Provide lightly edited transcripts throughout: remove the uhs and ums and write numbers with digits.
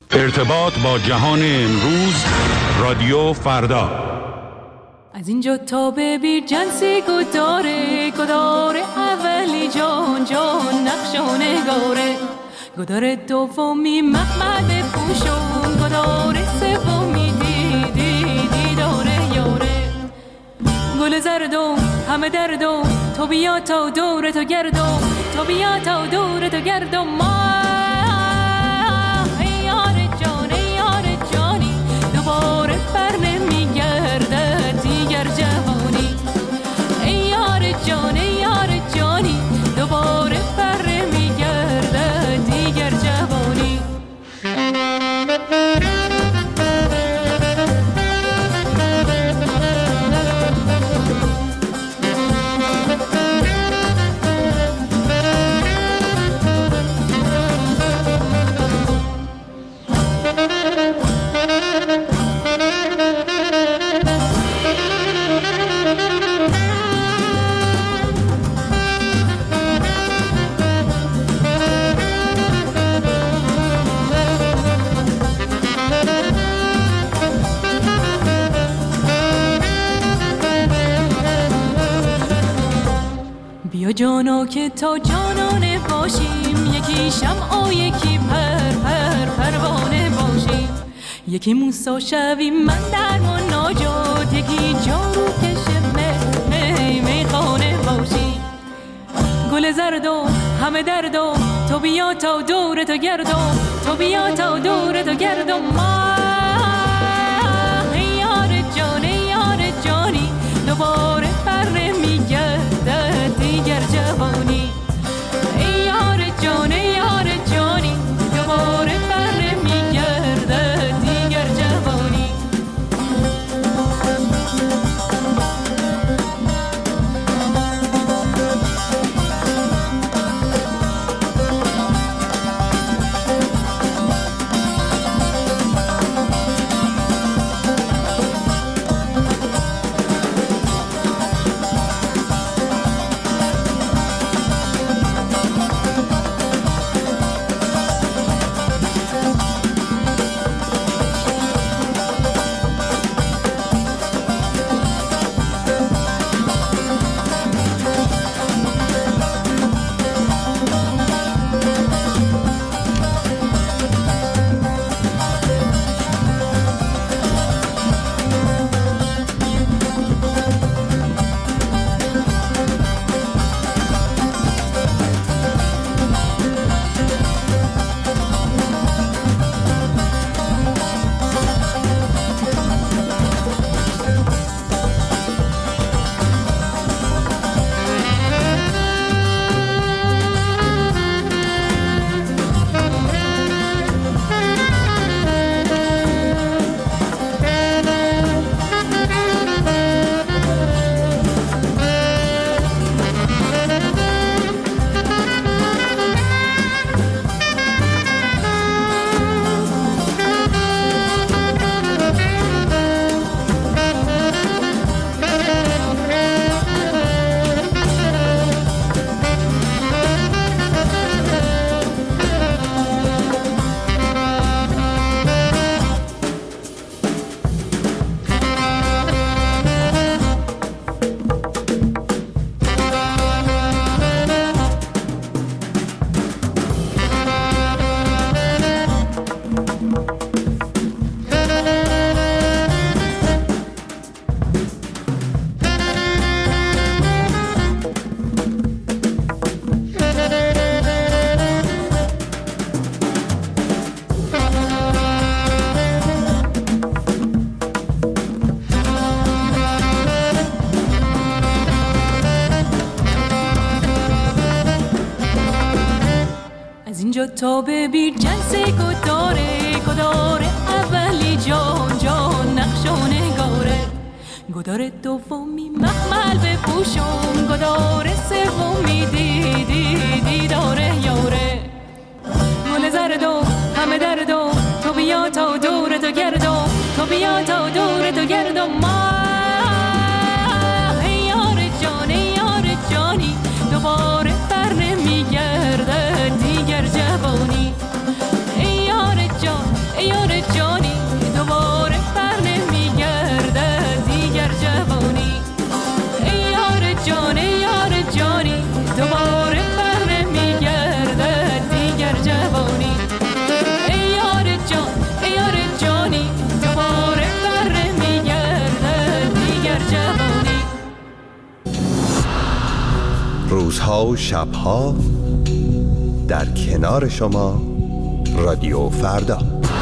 ارتباط با جهان امروز، رادیو فردا. از اینجا تا به بیر جنسی گداره اولی جان نقش و نگاره، گداره دومی محمد پوشون، گداره سومی دیداره یاره. گل زردم همه دردم، تو بیا تا دور تو گردم، تو بیا تا دور تو گردم. ما ای یار جانی، دوباره بر نمیگردد دیگر جوانی. ای یار جانی، دوباره بر نمیگردد دیگر جوانی. بیا جانا که تا جانانه باشیم، یکی شمع و یکی پروانه باشیم. یکی موسی شویم من در مناجات، یکی جارو کشه میخانه باشیم. گل زردم همه دردم، تو بیا تا دور تو گردم، تو بیا تا دور تو گردم. ما یار جانی، دوباره بر نمیگردد دیگر جوانی. ای یار جانی، دوباره بر نمیگردد دیگر جوانی. تا به بیر جنسی گداره اولی جان نقش و نگاره، گداره دومی محمل بپوشم، گداره سومی دیداره یاره. گل زردم همه دردم، تو بیا تا دور تو گردم، تو بیا تا دور تو گردم. ما یار جانی، دوباره بر نمیگردد دیگر جوانی. ای روزها و شبها در کنار شما رادیو فردا.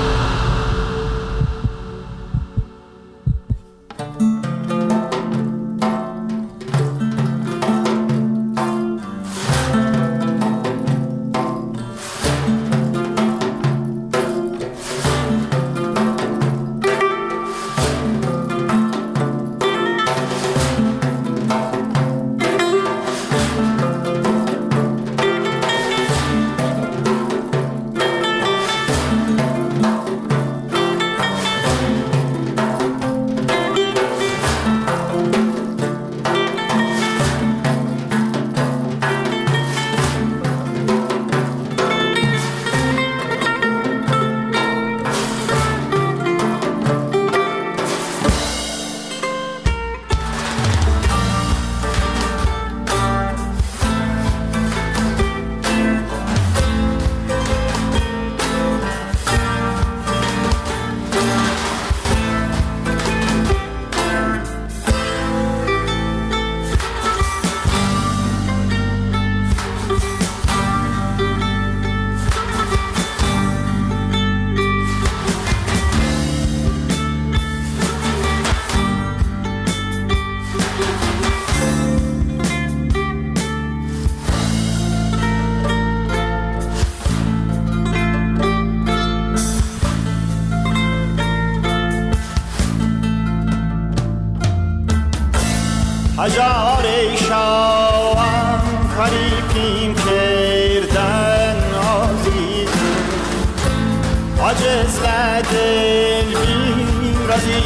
هزار شاوم خریفیم کردن عزیز عجز دل بی رزی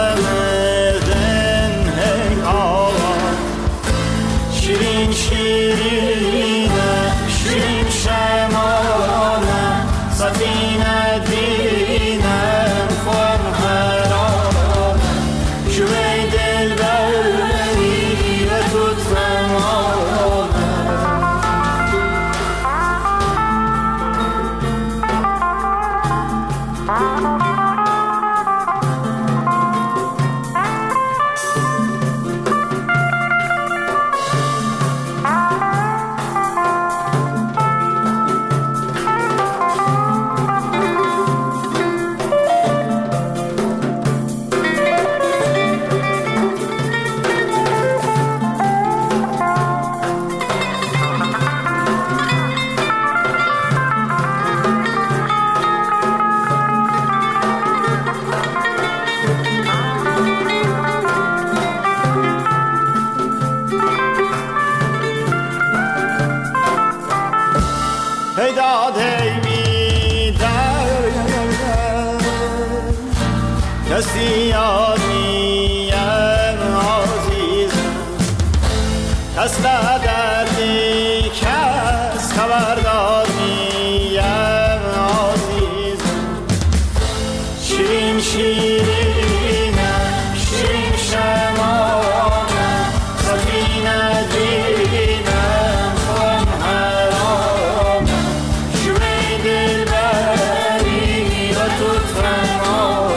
بمردن هی آوا شیرین شیرینه شیرین شمانه سفینه دینم خون هرانه جوی دل بری و تو تمامه کسی یاد نیم عزیزم کس دردی کس خبردار نیم عزیزم شیرین شیرینه شیرین شمانه سفینه دینم خون حرامه شوی دل بری و تو تمام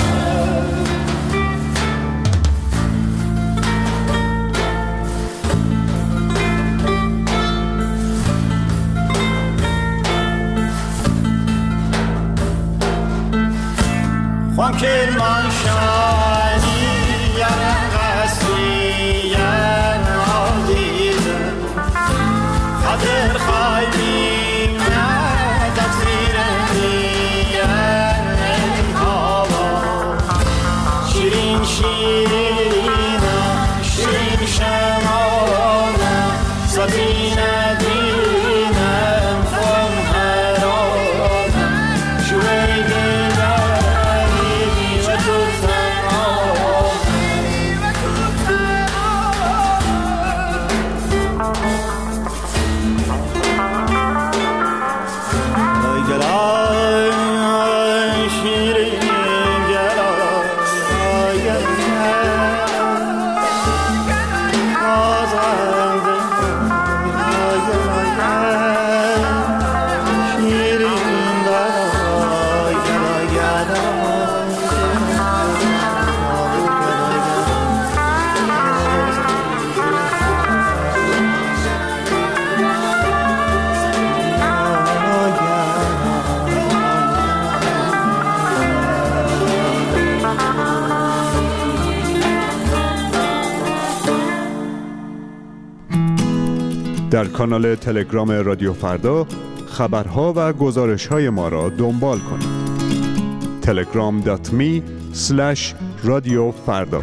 خوان کرمان شانی یرم قصری یم عزیزم خاطر خایبیم نه تقصیر نیم ای هوا شیرین شیرینه شیرین شمانه سفینه دینم خون حرامه شوی دل در کانال تلگرام رادیو فردا خبرها و گزارش‌های ما را دنبال کنید. telegram.me/رادیوفردا.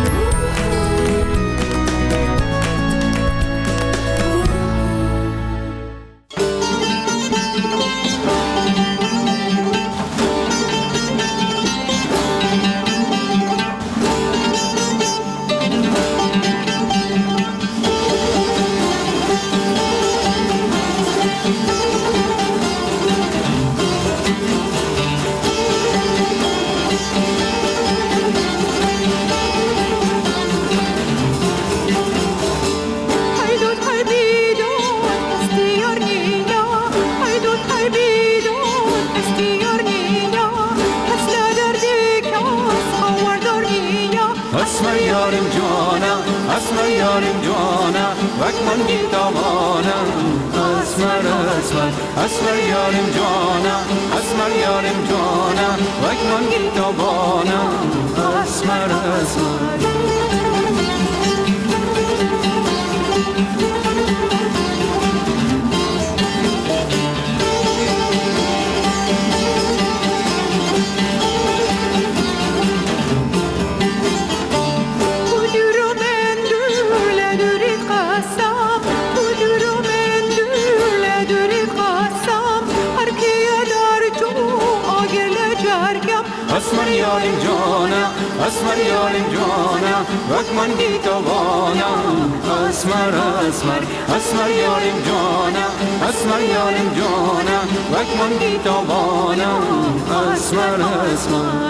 اسمر یاریم جانم اسمر یاریم جانم وقت من بیتوانم اسمر اسمر اسمر یاریم جانم اسمر یاریم جانم وقت من بیتوانم اسمر اسمر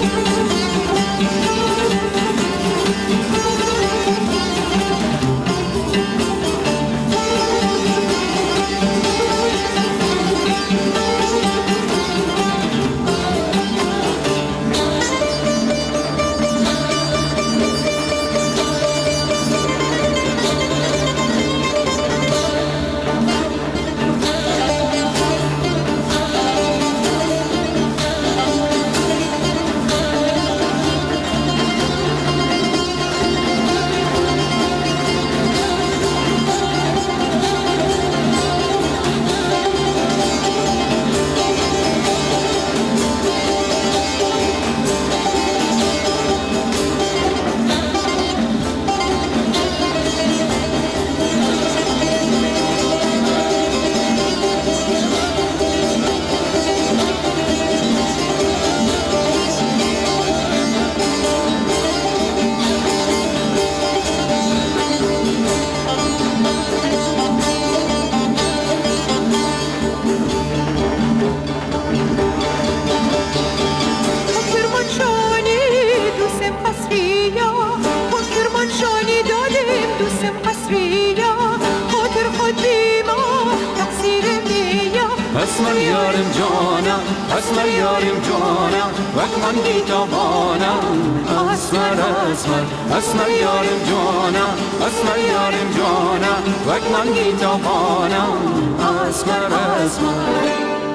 اسمر یاریم جانم اسمر یاریم جانم وقت من بیتوانم اسمر اسمر اسمر یاریم جانم اسمر یاریم جانم وقت من بیتوانم اسمر اسمر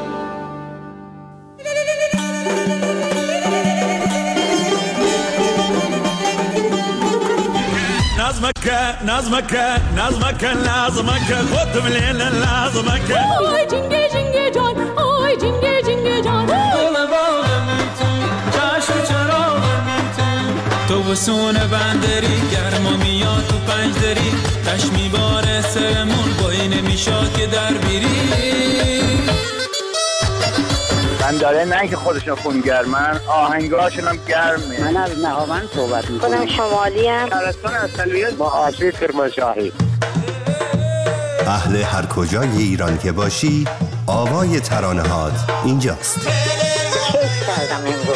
نظمك خود مليل لازمك آی جنگه جنگه جان آی جنگه جنگه جان دل باغم تو چشم چراغم تو بسون بندری گرما میاد تو پنجدری تش میباره سرمون بایی نمیشاد که در بیری بنداره نه که خودشون خونگرمن آهنگاشون هم گرمه. من از نهاوند صحبت میکنم. خودم شمالی ام. شهرستان اصلیت با آشوی کرمانشاهی. اهل هر کجای ایران که باشی آوای ترانه‌هات اینجاست. کیف کردم امروز.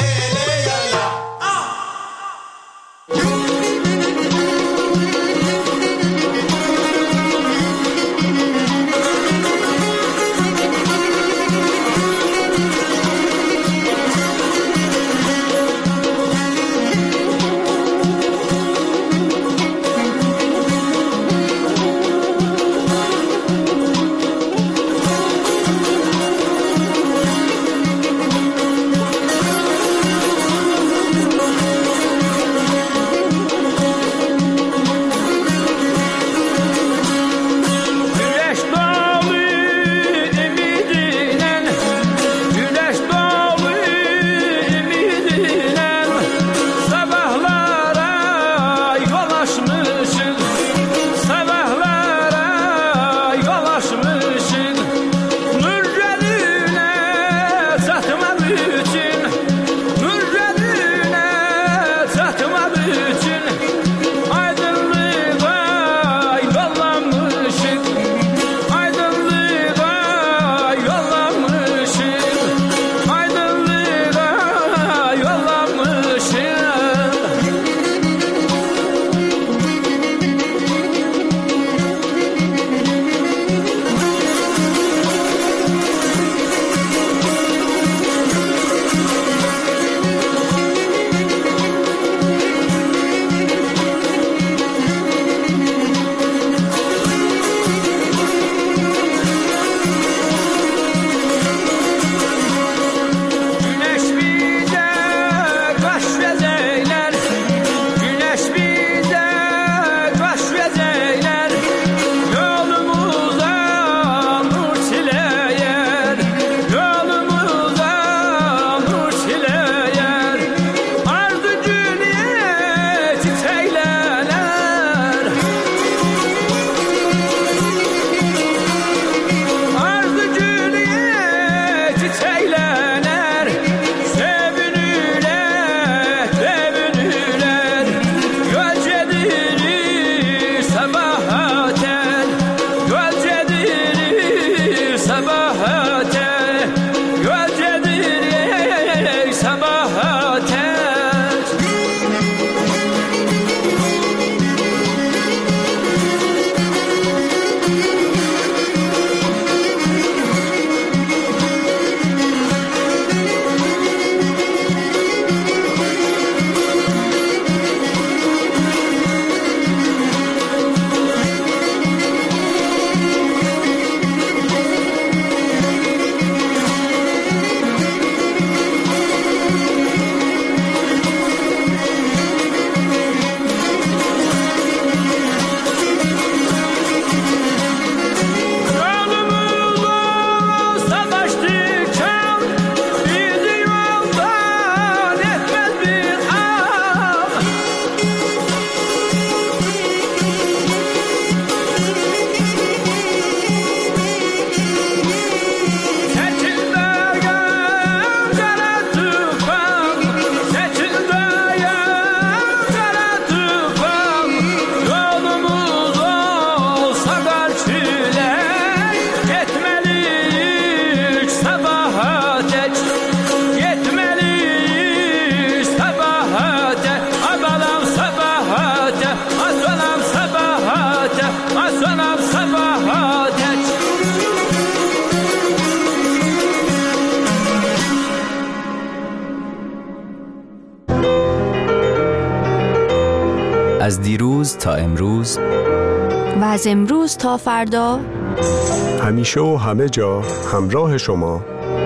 از دیروز تا امروز و از امروز تا فردا، همیشه و همه جا همراه شما.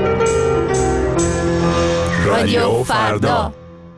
رادیو فردا.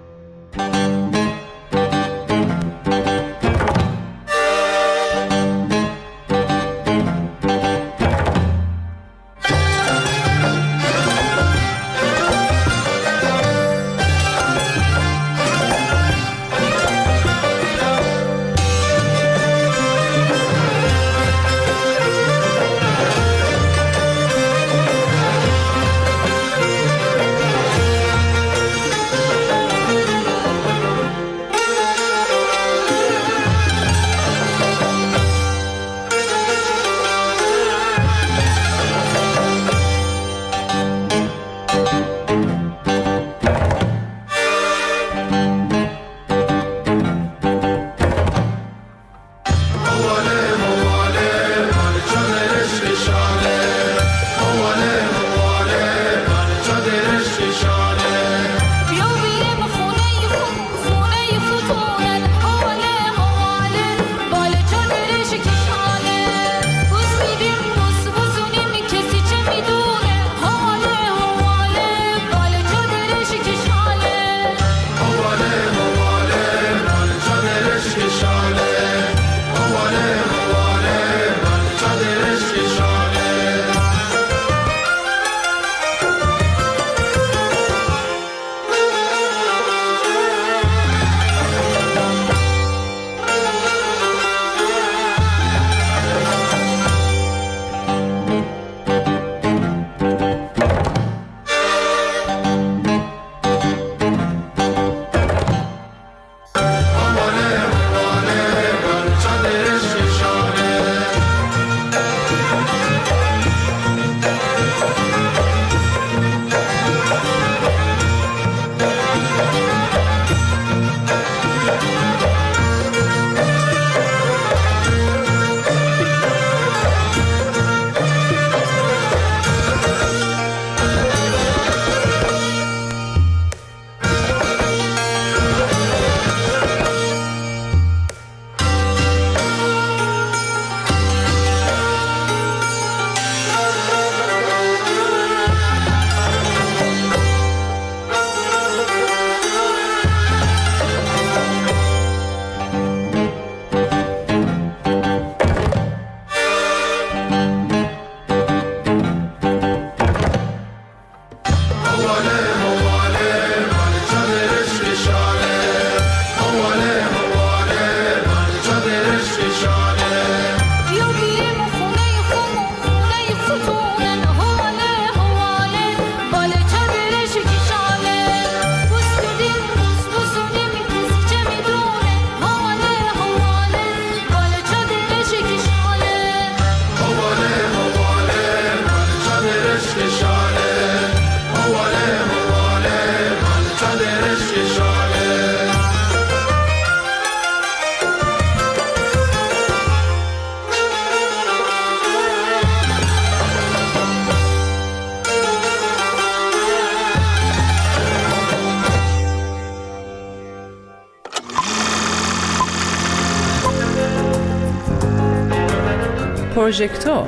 پروژکتور.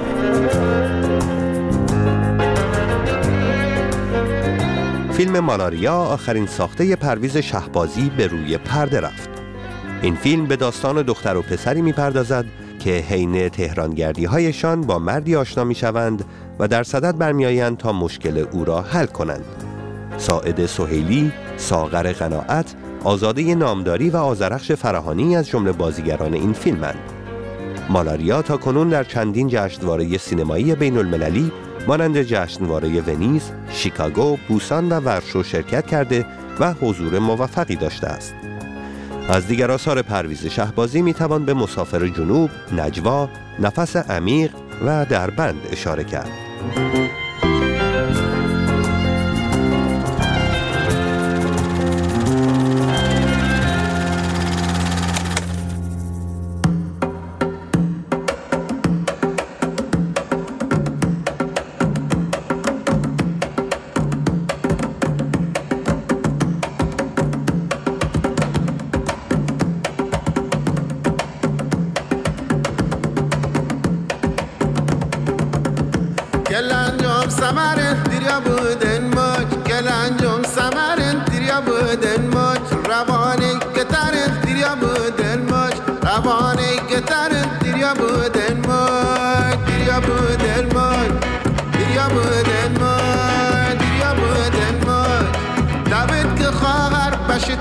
فیلم مالاریا آخرین ساخته پرویز شهبازی به روی پرده رفت. این فیلم به داستان دختر و پسری می‌پردازد که حین تهرانگردی‌هایشان با مردی آشنا می‌شوند و در صدد برمی‌آیند تا مشکل او را حل کنند. ساعد سهیلی، ساغر قناعت، آزاده نامداری و آذرخش فراهانی از جمله بازیگران این فیلمند. مالاریا تا کنون در چندین جشنواره سینمایی بین المللی مانند جشنواره ونیز، شیکاگو، بوسان و ورشو شرکت کرده و حضور موفقی داشته است. از دیگر آثار پرویز شهبازی میتوان به مسافر جنوب، نجوا، نفس عمیق و دربند اشاره کرد.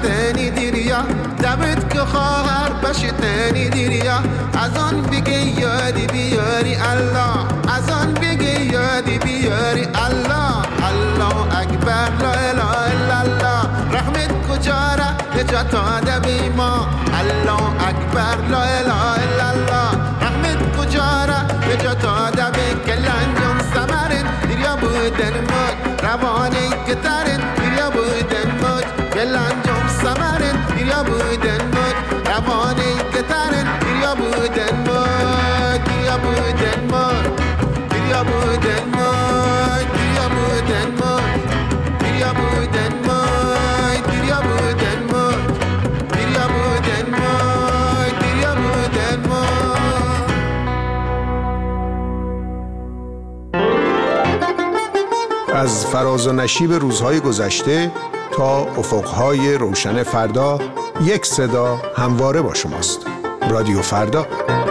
تانی دیریا دبت که خواهر بشی تانی دیریا از آن بگی یادی بیاری الله از آن بگی یادی بیاری الله الله اکبر لا اله الا الله رحمت کجاره نجات آده ما الله اکبر لا اله الا الله رحمت کجاره نجات آده کل انجام سمرن دیریا بودن مد روانی کترن دیریا بودن مد کل انجام سمرن دیریا بودن مد روانی کترن دیریا بودن مد دیریا بودن مد دیریا بودن مد دیریا بودن مد دیریا بودن مد دیریا بودن مد دیریا بودن مد دیریا بودن مد. از فراز و نشیب روزهای گذشته تا افقهای روشن فردا یک صدا همواره با شماست. رادیو فردا.